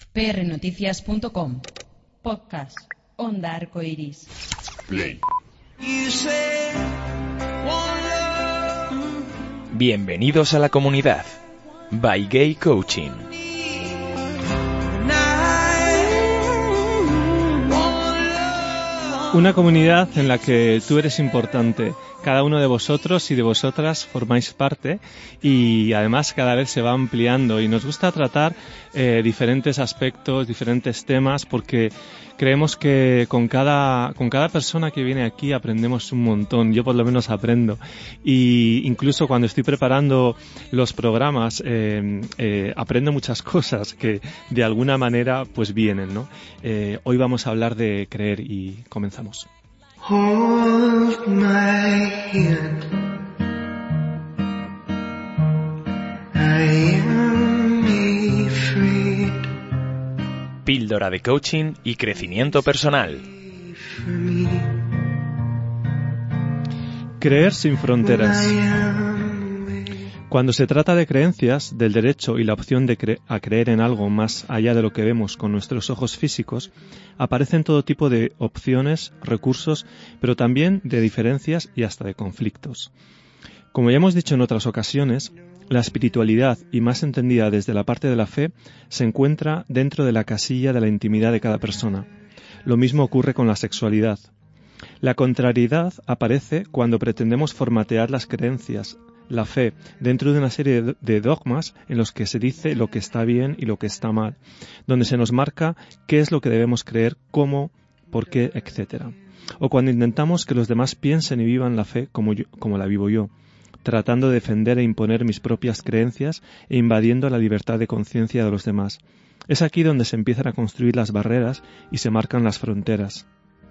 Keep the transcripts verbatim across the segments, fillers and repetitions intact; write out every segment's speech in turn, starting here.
p r noticias punto com. Podcast Onda Arcoiris. Play. Bienvenidos a la comunidad by Gay Coaching. Una comunidad en la que tú eres importante. Cada uno de vosotros y de vosotras formáis parte y además cada vez se va ampliando y nos gusta tratar eh, diferentes aspectos, diferentes temas porque creemos que con cada, con cada persona que viene aquí aprendemos un montón. Yo por lo menos aprendo y incluso cuando estoy preparando los programas eh, eh, aprendo muchas cosas que de alguna manera pues vienen, ¿no? Eh, hoy vamos a hablar de creer y comenzamos. Hold my hand, I am afraid. Píldora de coaching y crecimiento personal. Creer sin fronteras. Cuando se trata de creencias, del derecho y la opción de cre- a creer en algo más allá de lo que vemos con nuestros ojos físicos, aparecen todo tipo de opciones, recursos, pero también de diferencias y hasta de conflictos. Como ya hemos dicho en otras ocasiones, la espiritualidad, y más entendida desde la parte de la fe, se encuentra dentro de la casilla de la intimidad de cada persona. Lo mismo ocurre con la sexualidad. La contrariedad aparece cuando pretendemos formatear las creencias, la fe, dentro de una serie de dogmas en los que se dice lo que está bien y lo que está mal, donde se nos marca qué es lo que debemos creer, cómo, por qué, etcétera. O cuando intentamos que los demás piensen y vivan la fe como, yo, como la vivo yo, tratando de defender e imponer mis propias creencias e invadiendo la libertad de conciencia de los demás. Es aquí donde se empiezan a construir las barreras y se marcan las fronteras.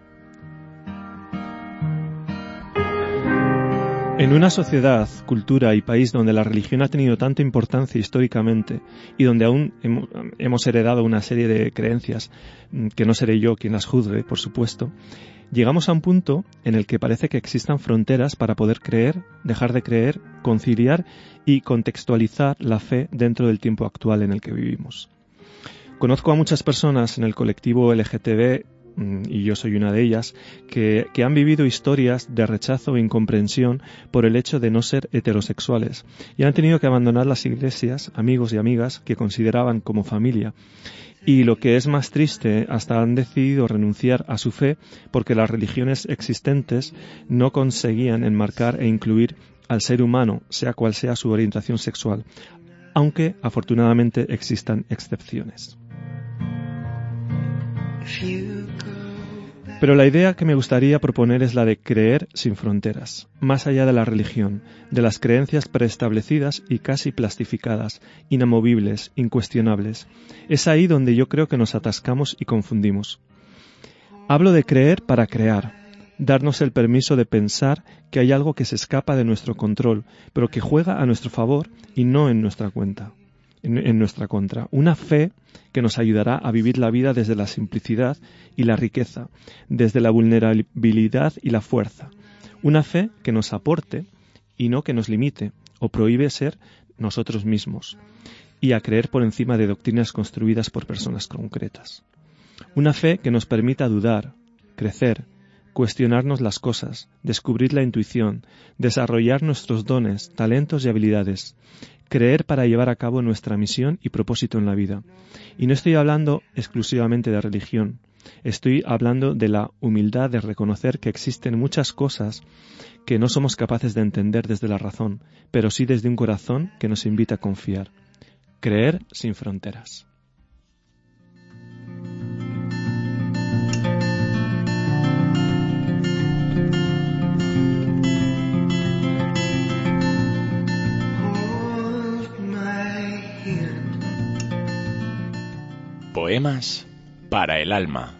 En una sociedad, cultura y país donde la religión ha tenido tanta importancia históricamente y donde aún hemos heredado una serie de creencias, que no seré yo quien las juzgue, por supuesto, llegamos a un punto en el que parece que existan fronteras para poder creer, dejar de creer, conciliar y contextualizar la fe dentro del tiempo actual en el que vivimos. Conozco a muchas personas en el colectivo L G T B, y yo soy una de ellas, que, que han vivido historias de rechazo e incomprensión por el hecho de no ser heterosexuales y han tenido que abandonar las iglesias, amigos y amigas que consideraban como familia. Y lo que es más triste, hasta han decidido renunciar a su fe porque las religiones existentes no conseguían enmarcar e incluir al ser humano, sea cual sea su orientación sexual, aunque afortunadamente existan excepciones. Pero la idea que me gustaría proponer es la de creer sin fronteras, más allá de la religión, de las creencias preestablecidas y casi plastificadas, inamovibles, incuestionables. Es ahí donde yo creo que nos atascamos y confundimos. Hablo de creer para crear, darnos el permiso de pensar que hay algo que se escapa de nuestro control, pero que juega a nuestro favor y no en nuestra cuenta. En, en nuestra contra, una fe que nos ayudará a vivir la vida desde la simplicidad y la riqueza, desde la vulnerabilidad y la fuerza, una fe que nos aporte y no que nos limite o prohíbe ser nosotros mismos y a creer por encima de doctrinas construidas por personas concretas, una fe que nos permita dudar, crecer, cuestionarnos las cosas, descubrir la intuición, desarrollar nuestros dones, talentos y habilidades, creer para llevar a cabo nuestra misión y propósito en la vida. Y no estoy hablando exclusivamente de religión, estoy hablando de la humildad de reconocer que existen muchas cosas que no somos capaces de entender desde la razón, pero sí desde un corazón que nos invita a confiar. Creer sin fronteras. Poemas para el alma.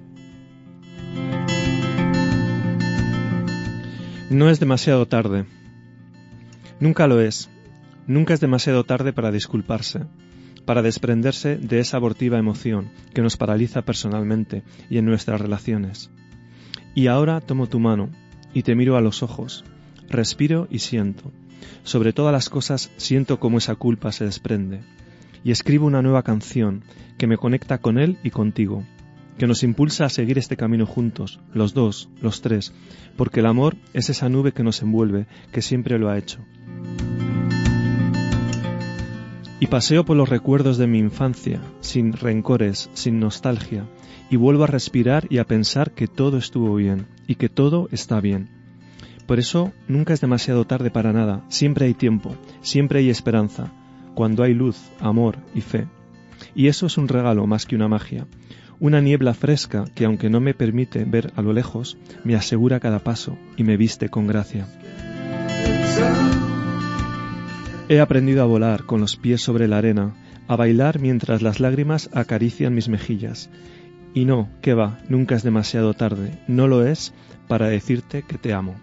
No es demasiado tarde. Nunca lo es. Nunca es demasiado tarde para disculparse, para desprenderse de esa abortiva emoción que nos paraliza personalmente y en nuestras relaciones. Y ahora tomo tu mano y te miro a los ojos, respiro y siento. Sobre todas las cosas siento cómo esa culpa se desprende. y escribo una nueva canción que me conecta con Él y contigo, que nos impulsa a seguir este camino juntos, los dos, los tres, porque el amor es esa nube que nos envuelve, que siempre lo ha hecho. Y paseo por los recuerdos de mi infancia, sin rencores, sin nostalgia, y vuelvo a respirar y a pensar que todo estuvo bien, y que todo está bien. Por eso nunca es demasiado tarde para nada, siempre hay tiempo, siempre hay esperanza, cuando hay luz, amor y fe. Y eso es un regalo más que una magia, una niebla fresca que, aunque no me permite ver a lo lejos, me asegura cada paso y me viste con gracia. He aprendido a volar con los pies sobre la arena, a bailar mientras las lágrimas acarician mis mejillas. Y no, qué va, nunca es demasiado tarde, no lo es para decirte que te amo.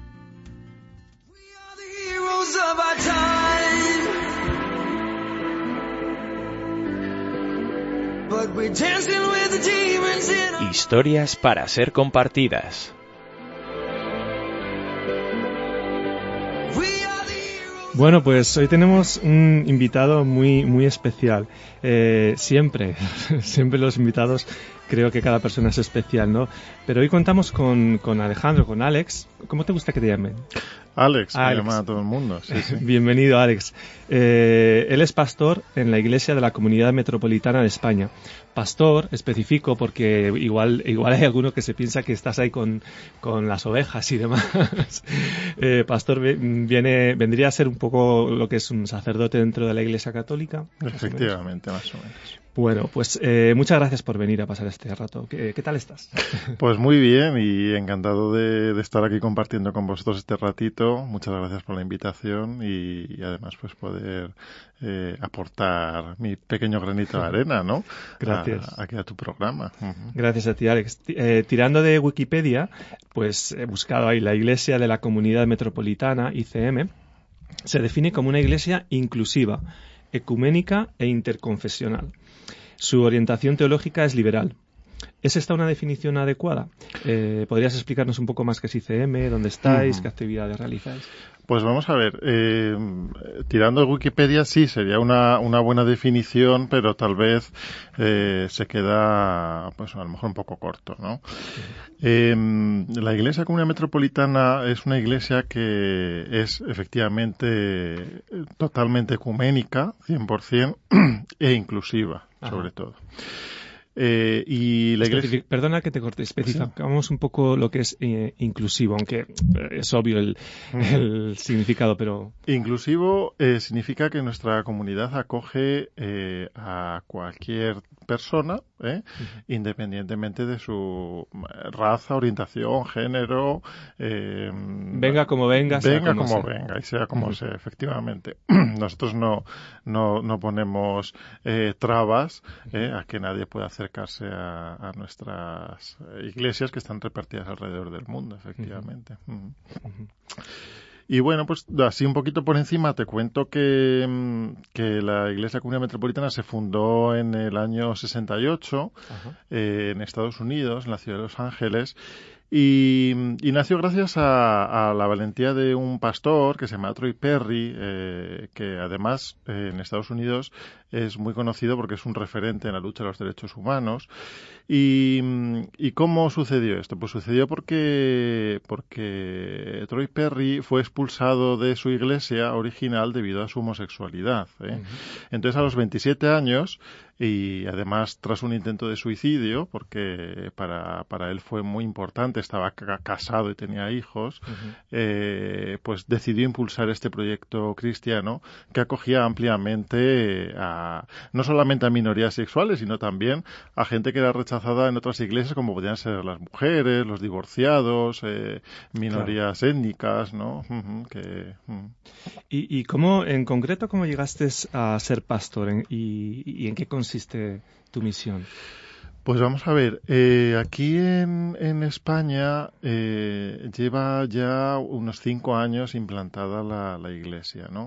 Historias para ser compartidas. Bueno, pues hoy tenemos un invitado muy muy especial. Eh, siempre, siempre los invitados, creo que cada persona es especial, ¿no? Pero hoy contamos con, con Alejandro, con Alex. ¿Cómo te gusta que te llamen? Alex, Alex. Me llama a todo el mundo. Sí, sí. Bienvenido, Alex. Eh, él es pastor en la Iglesia de la Comunidad Metropolitana de España. Pastor, especifico, porque igual igual hay alguno que se piensa que estás ahí con, con las ovejas y demás. eh, pastor viene vendría a ser un poco lo que es un sacerdote dentro de la Iglesia Católica. Efectivamente, más o menos. Bueno, pues eh, muchas gracias por venir a pasar este rato. ¿Qué, qué tal estás? Pues muy bien y encantado de, de estar aquí compartiendo con vosotros este ratito. Muchas gracias por la invitación y, y además pues poder eh, aportar mi pequeño granito de arena, ¿no? Gracias. A, aquí a tu programa. Uh-huh. Gracias a ti, Alex. Eh, tirando de Wikipedia, pues he buscado ahí la Iglesia de la Comunidad Metropolitana, I C M. Se define como una iglesia inclusiva, ecuménica e interconfesional. Su orientación teológica es liberal. ¿Es esta una definición adecuada? Eh, ¿Podrías explicarnos un poco más qué es I C M, dónde estáis, uh-huh. qué actividades realizáis? Pues vamos a ver, eh, tirando de Wikipedia sí sería una, una buena definición, pero tal vez eh, se queda, pues a lo mejor un poco corto, ¿no? Uh-huh. Eh, la Iglesia Comunidad Metropolitana es una iglesia que es efectivamente totalmente ecuménica, cien por ciento, e inclusiva, Ajá. sobre todo. Eh, y la iglesia... Especific- Perdona que te corte, especificamos sí. un poco lo que es eh, inclusivo, aunque es obvio el, uh-huh. el significado, pero... Inclusivo eh, significa que nuestra comunidad acoge eh, a cualquier persona, ¿eh? uh-huh. independientemente de su raza, orientación, género... Eh, venga como venga, sea venga como, como sea. venga y sea como uh-huh. sea, efectivamente. Nosotros no, no, no ponemos eh, trabas eh, a que nadie pueda hacer acercarse a, a nuestras iglesias que están repartidas alrededor del mundo, efectivamente. Uh-huh. Uh-huh. Y bueno, pues así un poquito por encima te cuento que, que la Iglesia Comunidad Metropolitana se fundó en el año sesenta y ocho uh-huh. eh, en Estados Unidos, en la ciudad de Los Ángeles. Y, y nació gracias a, a la valentía de un pastor que se llama Troy Perry, eh, que además eh, en Estados Unidos es muy conocido porque es un referente en la lucha de los derechos humanos. ¿Y, y cómo sucedió esto? Pues sucedió porque, porque Troy Perry fue expulsado de su iglesia original debido a su homosexualidad, ¿eh? Uh-huh. Entonces a los veintisiete años, y además tras un intento de suicidio, porque para, para él fue muy importante, estaba ca- casado y tenía hijos, uh-huh. eh, pues decidió impulsar este proyecto cristiano que acogía ampliamente a, no solamente a minorías sexuales, sino también a gente que era rechazada en otras iglesias, como podían ser las mujeres, los divorciados, eh, minorías claro. étnicas, ¿no? Uh-huh, que, uh. ¿Y, ¿Y cómo, en concreto, cómo llegaste a ser pastor en, y, y en qué consiste tu misión? Pues vamos a ver, eh, aquí en, en España eh, lleva ya unos cinco años implantada la, la iglesia, ¿no?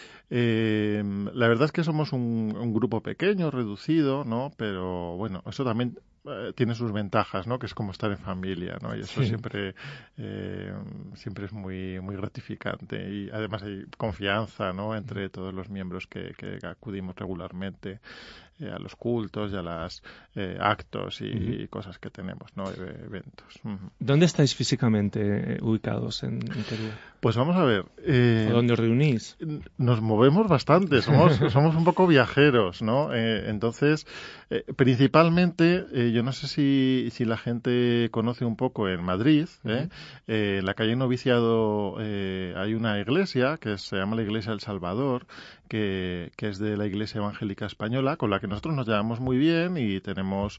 Eh, la verdad es que somos un, un grupo pequeño, reducido, ¿no? Pero bueno, eso también eh, tiene sus ventajas, ¿no? Que es como estar en familia, ¿no? Y eso Sí. siempre eh, siempre es muy muy gratificante y además hay confianza, ¿no? Entre todos los miembros que, que acudimos regularmente eh, a los cultos y a los eh, actos y, Uh-huh. y cosas que tenemos, ¿no? E- eventos. Uh-huh. ¿Dónde estáis físicamente ubicados en, en Perú? Pues vamos a ver. Eh, ¿O dónde os reunís? Nos movemos bastante, somos, somos un poco viajeros, ¿no? Eh, entonces, eh, principalmente, eh, yo no sé si, si la gente conoce un poco en Madrid, ¿eh? Eh, en la calle Noviciado eh, hay una iglesia que se llama la Iglesia del Salvador, que, que es de la Iglesia Evangélica Española, con la que nosotros nos llevamos muy bien y tenemos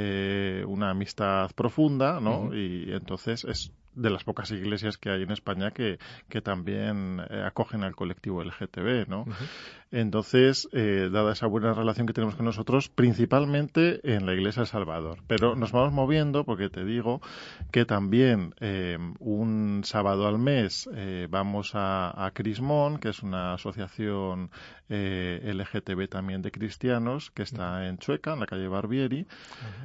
eh, una amistad profunda, ¿no? Uh-huh. Y entonces es de las pocas iglesias que hay en España que, que también eh, acogen al colectivo L G T B, ¿no? Uh-huh. Entonces, eh, dada esa buena relación que tenemos con nosotros, principalmente en la Iglesia del Salvador. Pero nos vamos moviendo porque te digo que también eh, un sábado al mes eh, vamos a, a Crismón, que es una asociación eh, L G T B también de cristianos, que está en Chueca, en la calle Barbieri. Uh-huh.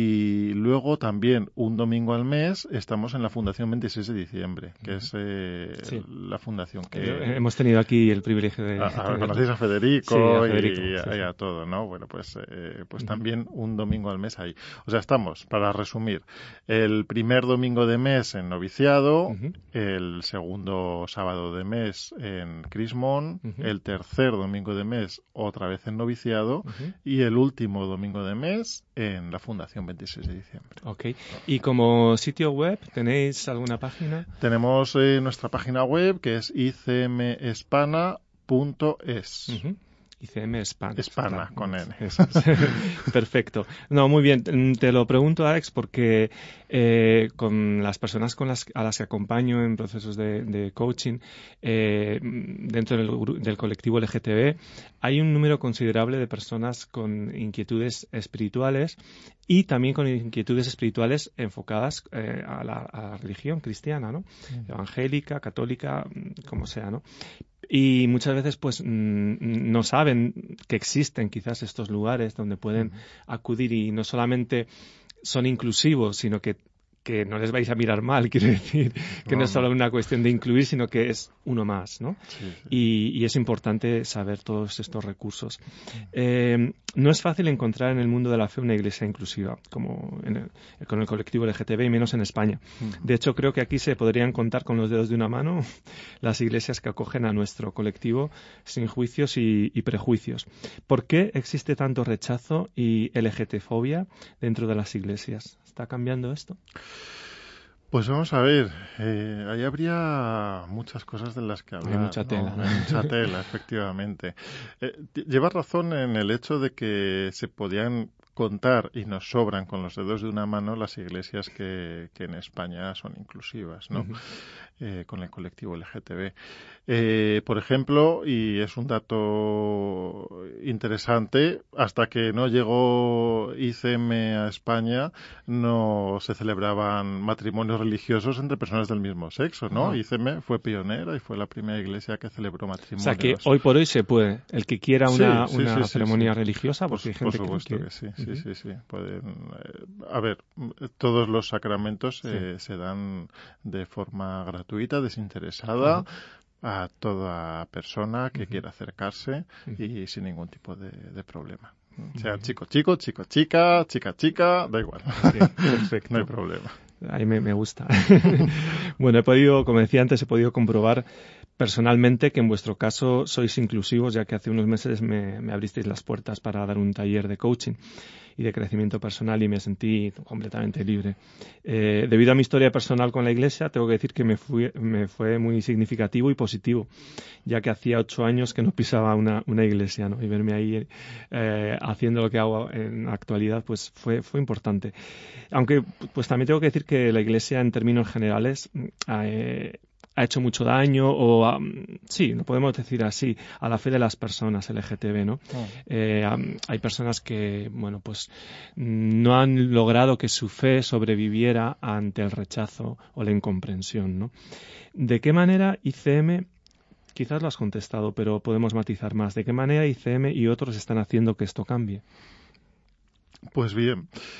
Y luego también un domingo al mes estamos en la Fundación veintiséis de diciembre, que uh-huh. es eh, sí. la fundación que... Eh, hemos tenido aquí el privilegio de... A, a, conocéis a Federico, sí, a Federico y, sí, y sí. a todo, ¿no? Bueno, pues, eh, pues uh-huh. también un domingo al mes ahí. O sea, estamos, para resumir, el primer domingo de mes en Noviciado, uh-huh. el segundo sábado de mes en Crismón, uh-huh. el tercer domingo de mes otra vez en Noviciado uh-huh. y el último domingo de mes en la Fundación veintiséis de diciembre. Ok. ¿Y como sitio web tenéis alguna página? Tenemos eh, nuestra página web que es i c m hispana punto es. Uh-huh. I C M Hispana. Hispana, claro, con N. Eso es. Perfecto. No, muy bien. Te lo pregunto, Alex, porque eh, con las personas con las, a las que acompaño en procesos de, de coaching eh, dentro del, del colectivo L G T B hay un número considerable de personas con inquietudes espirituales y también con inquietudes espirituales enfocadas eh, a, la, a la religión cristiana, ¿no? Mm. Evangélica, católica, como sea, ¿no? Y muchas veces pues no saben que existen quizás estos lugares donde pueden uh-huh. acudir y no solamente son inclusivos, sino que que no les vais a mirar mal, quiero decir, que no, no es solo una cuestión de incluir, sino que es uno más, ¿no? Sí, sí. Y, y es importante saber todos estos recursos. Eh, no es fácil encontrar en el mundo de la fe una iglesia inclusiva, como en el, con el colectivo L G T B, y menos en España. Uh-huh. De hecho, creo que aquí se podrían contar con los dedos de una mano las iglesias que acogen a nuestro colectivo sin juicios y, y prejuicios. ¿Por qué existe tanto rechazo y L G T fobia dentro de las iglesias? ¿Está cambiando esto? Pues vamos a ver, eh, ahí habría muchas cosas de las que hablar. Hay mucha tela. ¿no? Hay mucha tela, efectivamente. Eh, llevas razón en el hecho de que se podían contar, y nos sobran con los dedos de una mano, las iglesias que, que en España son inclusivas, ¿no? Uh-huh. Eh, con el colectivo L G T B. Eh, por ejemplo, y es un dato interesante, hasta que no llegó I C M a España, no se celebraban matrimonios religiosos entre personas del mismo sexo, ¿no? Uh-huh. I C M fue pionera y fue la primera iglesia que celebró matrimonios. O sea que hoy por hoy se puede. El que quiera una, sí, sí, una sí, sí, ceremonia sí. religiosa, porque por, hay gente por supuesto que, que, que sí, uh-huh. sí, sí, sí. Pueden, eh, a ver, todos los sacramentos eh, sí. se dan de forma gratuita, desinteresada, uh-huh. a toda persona que uh-huh. quiera acercarse uh-huh. y sin ningún tipo de, de problema. O sea, uh-huh. chico, chico, chico, chica, chica, chica, da igual. Sí, perfecto. No hay problema. Ahí me, me gusta. Bueno, he podido, como decía antes, he podido comprobar personalmente que en vuestro caso sois inclusivos, ya que hace unos meses me, me abristeis las puertas para dar un taller de coaching y de crecimiento personal y me sentí completamente libre. Eh, debido a mi historia personal con la Iglesia, tengo que decir que me, fui, me fue muy significativo y positivo, ya que hacía ocho años que no pisaba una, una iglesia, ¿no? Y verme ahí eh, haciendo lo que hago en la actualidad, pues fue, fue importante. Aunque pues también tengo que decir que la Iglesia, en términos generales, eh, ha hecho mucho daño, o um, sí, lo podemos decir así, a la fe de las personas L G T B, ¿no? Oh. Eh, um, hay personas que, bueno, pues no han logrado que su fe sobreviviera ante el rechazo o la incomprensión, ¿no? ¿De qué manera I C M, quizás lo has contestado, pero podemos matizar más, ¿de qué manera I C M y otros están haciendo que esto cambie? Pues bien,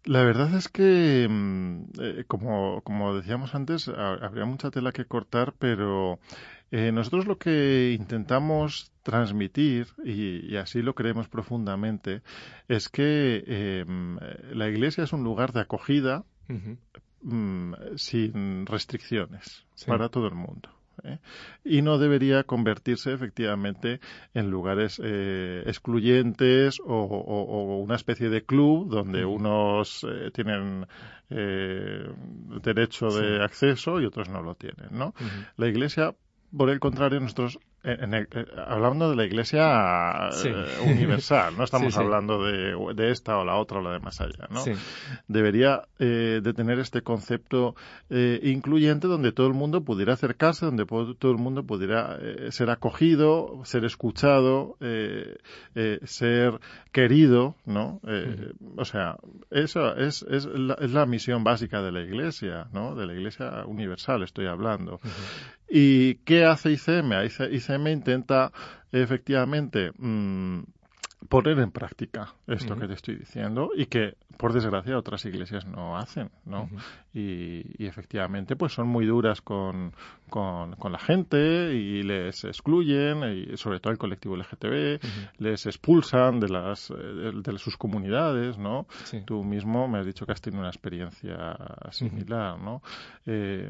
La verdad es que, eh, como, como decíamos antes, ha- habría mucha tela que cortar, pero eh, nosotros lo que intentamos transmitir, y, y así lo creemos profundamente, es que eh, la Iglesia es un lugar de acogida Ujú. mm, sin restricciones Sí. para todo el mundo. ¿eh? Y no debería convertirse efectivamente en lugares eh, excluyentes o, o- o una especie de club donde Ujú. unos eh, tienen eh, derecho de Sí. acceso y otros no lo tienen, ¿no? Ujú. La Iglesia, por el contrario, nosotros en- en el- eh, hablando de la Iglesia Sí. eh, universal, no estamos Sí, sí. hablando de, de esta o la otra o la de más allá, ¿no? Sí. Debería eh, de tener este concepto eh, incluyente donde todo el mundo pudiera acercarse, donde po- todo el mundo pudiera eh, ser acogido, ser escuchado, eh, eh, ser querido, ¿no? Eh, O sea, eso es, es, la, es la misión básica de la Iglesia, ¿no? De la Iglesia universal estoy hablando. ¿Y qué hace I C M? I C M intenta efectivamente mm, poner en práctica esto Ujú. que te estoy diciendo y que, por desgracia, otras iglesias no hacen, ¿no? Ujú. Y, y efectivamente, pues son muy duras con, con, con la gente y les excluyen, y sobre todo el colectivo L G T B, Ujú. les expulsan de las eh, de, de sus comunidades, ¿no? Sí. Tú mismo me has dicho que has tenido una experiencia similar, ¿no? Eh,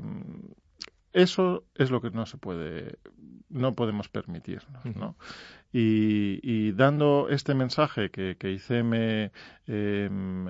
eso es lo que no se puede, no podemos permitirnos, Ujú. ¿no? Y, y dando este mensaje que, que I C M eh,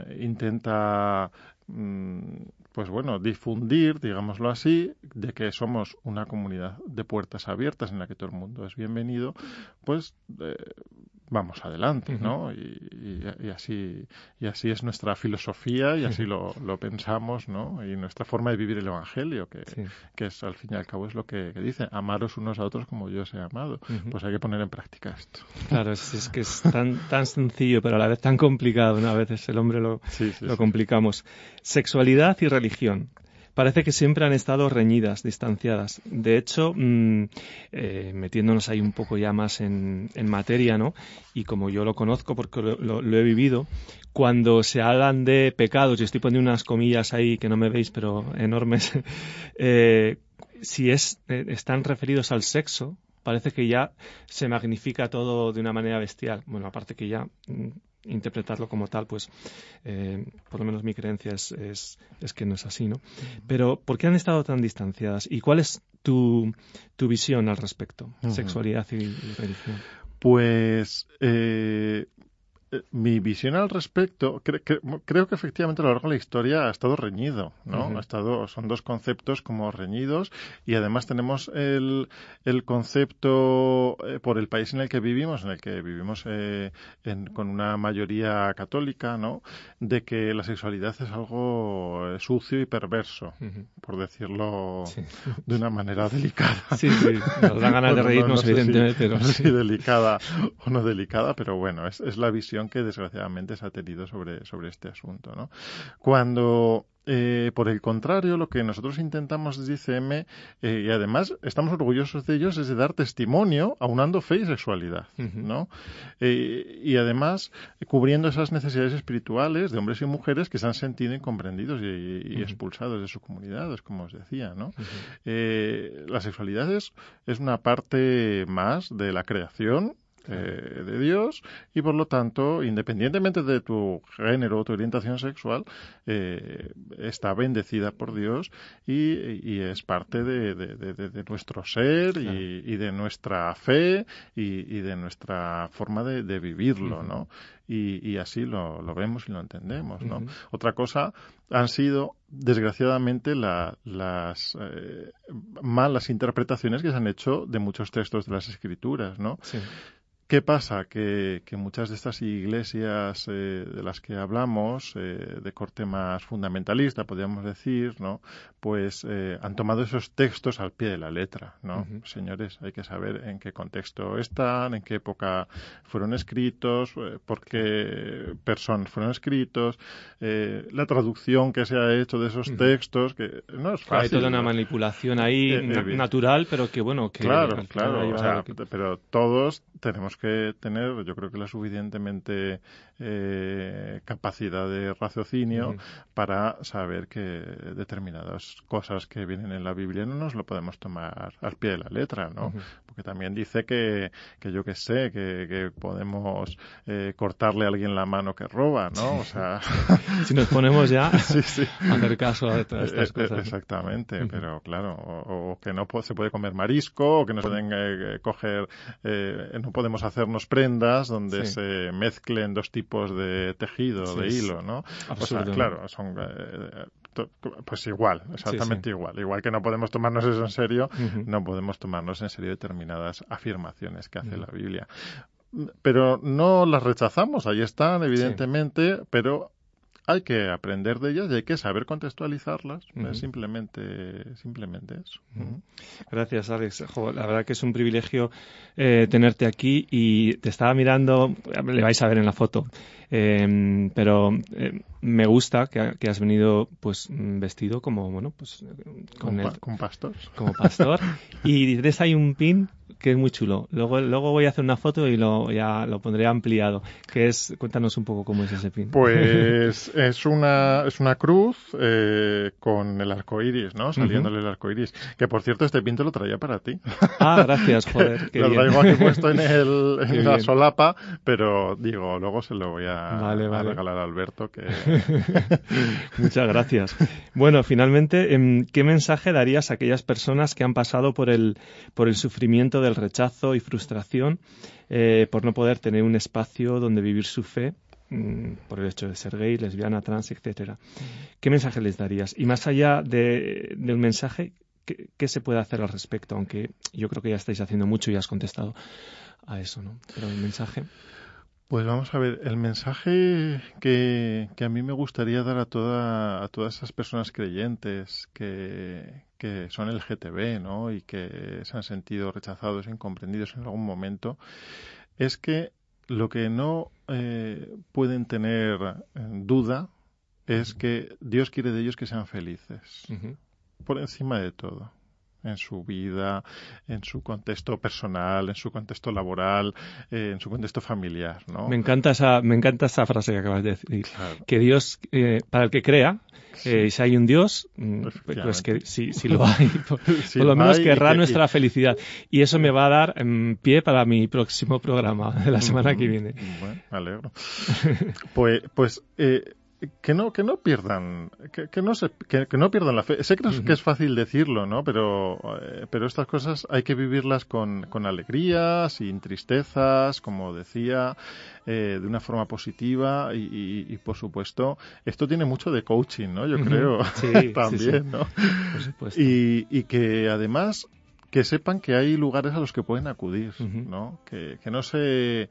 intenta, mm, pues bueno, difundir, digámoslo así, de que somos una comunidad de puertas abiertas en la que todo el mundo es bienvenido, pues eh, vamos adelante, Ujú. ¿no? Y, y- y así y así es nuestra filosofía y así lo, lo pensamos, ¿no? Y nuestra forma de vivir el Evangelio, que, Sí. que es al fin y al cabo es lo que, que dice, amaros unos a otros como yo os he amado. Ujú. Pues hay que poner en práctica esto. Claro, es, es que es tan, tan sencillo, pero a la vez tan complicado, ¿no? A veces el hombre lo, Sí, sí, lo sí. complicamos. Sexualidad y religión. Parece que siempre han estado reñidas, distanciadas. De hecho, mmm, eh, metiéndonos ahí un poco ya más en, en materia, ¿no? Y como yo lo conozco porque lo, lo- lo he vivido, cuando se hablan de pecados, y estoy poniendo unas comillas ahí que no me veis, pero enormes, eh, si es, eh, están referidos al sexo, parece que ya se magnifica todo de una manera bestial. Bueno, aparte que ya mm, interpretarlo como tal, pues eh, por lo menos mi creencia es, es, es que no es así, ¿no? Pero ¿por qué han estado tan distanciadas? ¿Y cuál es tu, tu visión al respecto? Ujú. Sexualidad y, y religión. Pues eh, eh, mi visión al respecto, cre- cre- creo que efectivamente a lo largo de la historia ha estado reñido, ¿no? Ujú. Ha estado, son dos conceptos como reñidos y además tenemos el, el concepto eh, por el país en el que vivimos, en el que vivimos eh, en- con una mayoría católica, ¿no? De que la sexualidad es algo eh, sucio y perverso, Ujú. por decirlo Sí. de una manera delicada. Sí, sí, nos da ganas de Bueno, no- reírnos, no sé si- evidentemente, pero no sé sí. si delicada o no delicada, pero bueno, es, es la visión que desgraciadamente se ha tenido sobre, sobre este asunto, ¿no? Cuando, eh, por el contrario, lo que nosotros intentamos desde I C M, eh, y además estamos orgullosos de ellos, es de dar testimonio aunando fe y sexualidad, Ujú. ¿no? Eh, y además eh, cubriendo esas necesidades espirituales de hombres y mujeres que se han sentido incomprendidos y, y Ujú. expulsados de sus comunidades, como os decía, ¿no? Ujú. Eh, la sexualidad es, es una parte más de la creación eh, de Dios y por lo tanto, independientemente de tu género o tu orientación sexual, eh, está bendecida por Dios y, y es parte de, de- de- de- de nuestro ser Claro. y, y de nuestra fe y, y de nuestra forma de, de vivirlo, Ujú. ¿no? Y, y así lo, lo vemos y lo entendemos, ¿no? Ujú. Otra cosa han sido, desgraciadamente, la- las eh, malas interpretaciones que se han hecho de muchos textos de las Escrituras, ¿no? Sí. ¿Qué pasa? Que, que muchas de estas iglesias eh, de las que hablamos, eh, de corte más fundamentalista, podríamos decir, ¿no? Pues eh, han tomado esos textos al pie de la letra, ¿no? Ujú. Señores, hay que saber en qué contexto están, en qué época fueron escritos, eh, por qué personas fueron escritos, eh, la traducción que se ha hecho de esos Ujú. textos, que no es Claro, hay fácil. toda una ¿no? manipulación ahí Eh, na- evidente. natural, pero que bueno, que Claro, al final ha claro, o llevado sea, a que- pero todos tenemos que tener, yo creo que la suficientemente eh, capacidad de raciocinio uh-huh. para saber que determinadas cosas que vienen en la Biblia no nos lo podemos tomar al pie de la letra, ¿no? Uh-huh. Porque también dice que, que yo que sé, que, que podemos eh, cortarle a alguien la mano que roba, ¿no? O sea... si nos ponemos ya sí, sí. a hacer caso a todas estas cosas. Exactamente, uh-huh. pero claro, o, o que no po- se puede comer marisco, o que no se pueden eh, coger, eh, no podemos hacernos prendas donde sí. se mezclen dos tipos de tejido, sí, de hilo, ¿no? O sea, claro, son... Eh, pues igual, exactamente sí, sí. igual. Igual que no podemos tomarnos eso en serio, uh-huh. no podemos tomarnos en serio determinadas afirmaciones que hace uh-huh. la Biblia. Pero no las rechazamos, ahí están, evidentemente, sí. pero hay que aprender de ellas y hay que saber contextualizarlas. Uh-huh. Es simplemente, simplemente eso. Uh-huh. Gracias, Alex. Jo, la verdad que es un privilegio eh, tenerte aquí y te estaba mirando, le vais a ver en la foto, eh, pero eh, me gusta que, que has venido pues vestido como, bueno, pues con, con, el, pa- con pastor. Como pastor. Y tienes ahí un pin que es muy chulo. Luego, luego voy a hacer una foto y lo, ya lo pondré ampliado. Que es, cuéntanos un poco cómo es ese pin. Pues es una, es una cruz eh, con el arco iris, ¿no? Saliéndole uh-huh. el arco iris. Que por cierto, este pin te lo traía para ti. Ah, gracias, joder. Qué lo bien. traigo aquí puesto en, el, en la solapa, pero digo, luego se lo voy a, vale, vale. a regalar a Alberto. Que... Muchas gracias. Bueno, finalmente, ¿qué mensaje darías a aquellas personas que han pasado por el, por el sufrimiento del rechazo y frustración eh, por no poder tener un espacio donde vivir su fe mmm, por el hecho de ser gay, lesbiana, trans, etcétera? ¿Qué mensaje les darías? Y más allá de, de un mensaje, ¿qué, ¿qué se puede hacer al respecto? Aunque yo creo que ya estáis haciendo mucho y has contestado a eso, ¿no? Pero el mensaje... Pues vamos a ver, el mensaje que, que a mí me gustaría dar a, toda, a todas esas personas creyentes que, que son L G T B, ¿no? Y que se han sentido rechazados, incomprendidos en algún momento, es que lo que no eh, pueden tener duda es que Dios quiere de ellos que sean felices, uh-huh. por encima de todo. En su vida, en su contexto personal, en su contexto laboral, eh, en su contexto familiar, ¿no? Me encanta esa, me encanta esa frase que acabas de decir. Claro. Que Dios, eh, para el que crea, sí. eh, si hay un Dios, pues que si, si lo hay, por, sí, por lo menos querrá que, nuestra y... felicidad. Y eso me va a dar um, pie para mi próximo programa de la semana mm-hmm. que viene. Bueno, me alegro. pues, pues eh, que no que no pierdan que, que no se que, que no pierdan la fe. Sé que, uh-huh. que es fácil decirlo, ¿no? Pero eh, pero estas cosas hay que vivirlas con con alegría, sin tristezas, como decía, eh, de una forma positiva y, y, y por supuesto esto tiene mucho de coaching, ¿no? Yo uh-huh. creo sí, también, sí, sí. ¿no? Por supuesto. Y y que además que sepan que hay lugares a los que pueden acudir, uh-huh. ¿no? Que que no se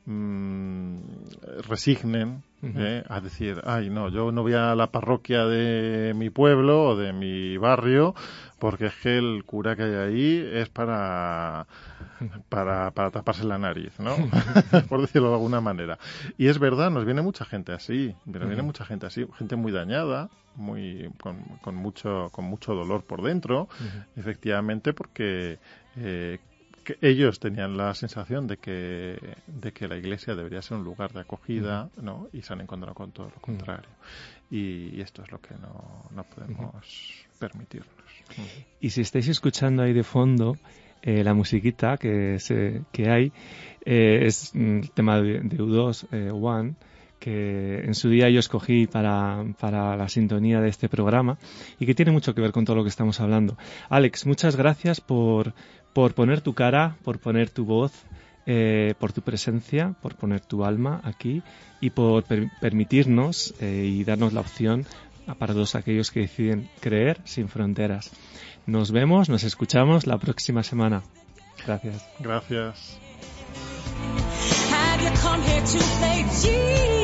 Mm, resignen uh-huh. eh, a decir, ay no, yo no voy a la parroquia de mi pueblo o de mi barrio porque es que el cura que hay ahí es para para, para taparse la nariz, ¿no? Por decirlo de alguna manera. Y es verdad, nos viene mucha gente así, nos viene uh-huh. mucha gente así, gente muy dañada, muy con, con mucho con mucho dolor por dentro, uh-huh. efectivamente, porque eh, que ellos tenían la sensación de que de que la iglesia debería ser un lugar de acogida, uh-huh. ¿no? Y se han encontrado con todo lo contrario. Uh-huh. Y, y esto es lo que no, no podemos uh-huh. permitirnos. Uh-huh. Y si estáis escuchando ahí de fondo eh, la musiquita que, se, que hay, eh, es el tema de, de U dos, eh, One, que en su día yo escogí para, para la sintonía de este programa y que tiene mucho que ver con todo lo que estamos hablando. Alex, muchas gracias por, por poner tu cara, por poner tu voz, eh, por tu presencia, por poner tu alma aquí y por per- permitirnos eh, y darnos la opción para todos aquellos que deciden creer sin fronteras. Nos vemos, nos escuchamos la próxima semana. Gracias. Gracias. Have you come here to play G?